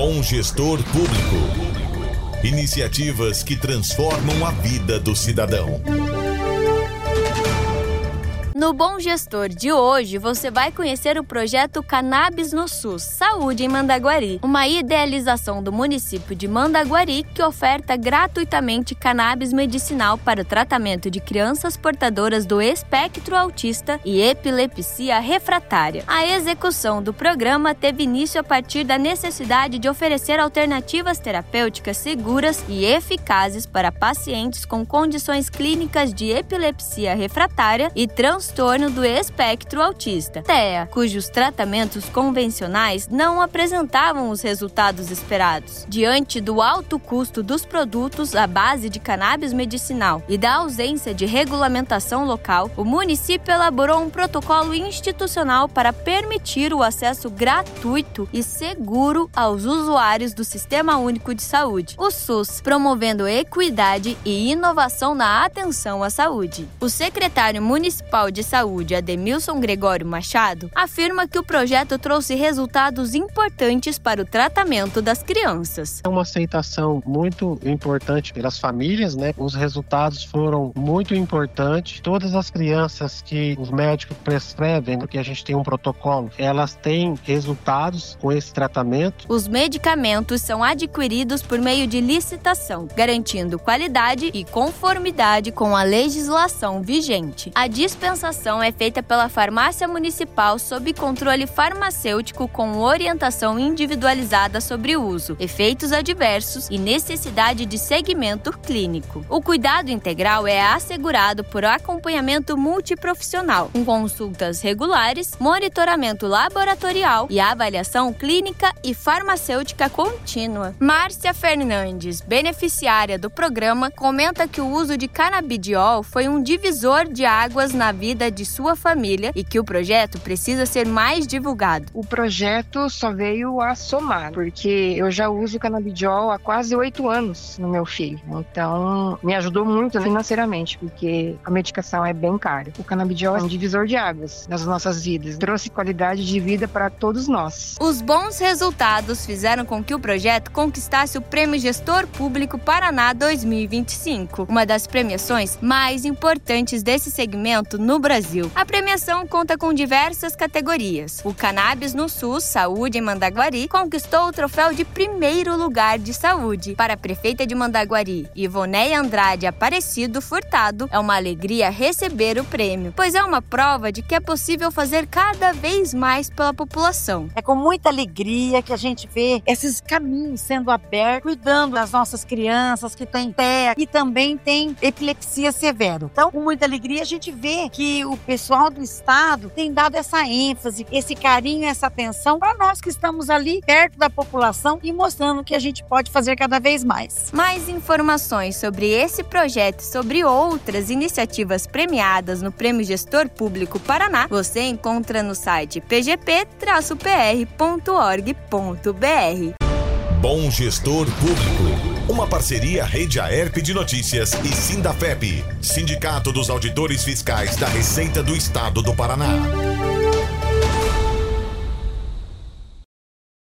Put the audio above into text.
Bom Gestor Público. Iniciativas que transformam a vida do cidadão. No Bom Gestor de hoje, você vai conhecer o projeto Cannabis no SUS, Saúde em Mandaguari, uma idealização do município de Mandaguari que oferta gratuitamente cannabis medicinal para o tratamento de crianças portadoras do espectro autista e epilepsia refratária. A execução do programa teve início a partir da necessidade de oferecer alternativas terapêuticas seguras e eficazes para pacientes com condições clínicas de epilepsia refratária e transtorno do espectro autista, TEA, cujos tratamentos convencionais não apresentavam os resultados esperados. Diante do alto custo dos produtos à base de cannabis medicinal e da ausência de regulamentação local, o município elaborou um protocolo institucional para permitir o acesso gratuito e seguro aos usuários do Sistema Único de Saúde, o SUS, promovendo equidade e inovação na atenção à saúde. O secretário municipal de Saúde, Ademilson Gregório Machado, afirma que o projeto trouxe resultados importantes para o tratamento das crianças. É uma aceitação muito importante pelas famílias, né? Os resultados foram muito importantes. Todas as crianças que os médicos prescrevem, porque a gente tem um protocolo, elas têm resultados com esse tratamento. Os medicamentos são adquiridos por meio de licitação, garantindo qualidade e conformidade com a legislação vigente. A dispensação é feita pela farmácia municipal sob controle farmacêutico com orientação individualizada sobre o uso, efeitos adversos e necessidade de segmento clínico. O cuidado integral é assegurado por acompanhamento multiprofissional, com consultas regulares, monitoramento laboratorial e avaliação clínica e farmacêutica contínua. Márcia Fernandes, beneficiária do programa, comenta que o uso de canabidiol foi um divisor de águas na vida de sua família e que o projeto precisa ser mais divulgado. O projeto só veio a somar, porque eu já uso canabidiol há quase 8 anos no meu filho. Então, me ajudou muito financeiramente, porque a medicação é bem cara. O canabidiol é um divisor de águas nas nossas vidas. Trouxe qualidade de vida para todos nós. Os bons resultados fizeram com que o projeto conquistasse o Prêmio Gestor Público Paraná 2025, uma das premiações mais importantes desse segmento no Brasil. A premiação conta com diversas categorias. O Cannabis no SUS, Saúde em Mandaguari, conquistou o troféu de primeiro lugar de saúde. Para a prefeita de Mandaguari, Ivoneia Andrade Aparecido Furtado, é uma alegria receber o prêmio, pois é uma prova de que é possível fazer cada vez mais pela população. É com muita alegria que a gente vê esses caminhos sendo abertos, cuidando das nossas crianças que têm TEA e também têm epilepsia severa. Então, com muita alegria, a gente vê que o pessoal do estado tem dado essa ênfase, esse carinho, essa atenção para nós que estamos ali perto da população e mostrando que a gente pode fazer cada vez mais. Mais informações sobre esse projeto e sobre outras iniciativas premiadas no Prêmio Gestor Público Paraná, você encontra no site pgp-pr.org.br. Bom Gestor Público. Uma parceria Rede Aerp de Notícias e Sindafep, Sindicato dos Auditores Fiscais da Receita do Estado do Paraná.